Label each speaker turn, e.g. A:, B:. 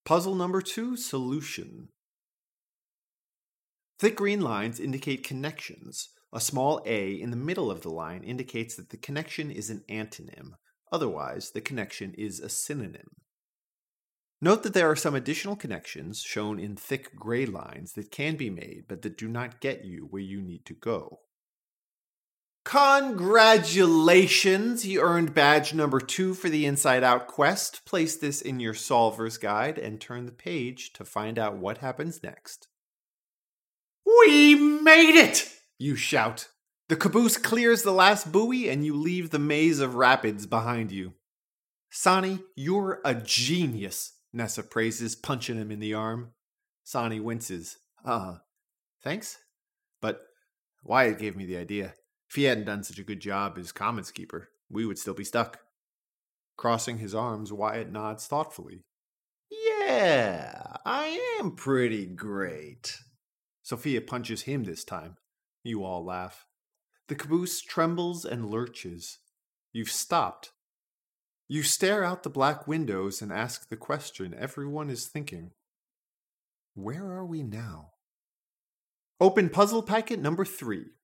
A: Puzzle number 2, solution. Thick green lines indicate connections. A small A in the middle of the line indicates that the connection is an antonym. Otherwise, the connection is a synonym. Note that there are some additional connections shown in thick gray lines that can be made, but that do not get you where you need to go. Congratulations! You earned badge number 2 for the Inside Out quest. Place this in your solver's guide and turn the page to find out what happens next. We made it! You shout. The caboose clears the last buoy and you leave the maze of rapids behind you. Sonny, you're a genius, Nessa praises, punching him in the arm. Sonny winces. Thanks? But Wyatt gave me the idea. If he hadn't done such a good job as Commons Keeper, we would still be stuck. Crossing his arms, Wyatt nods thoughtfully. Yeah, I am pretty great. Sophia punches him this time. You all laugh. The caboose trembles and lurches. You've stopped. You stare out the black windows and ask the question everyone is thinking. Where are we now? Open puzzle packet number 3.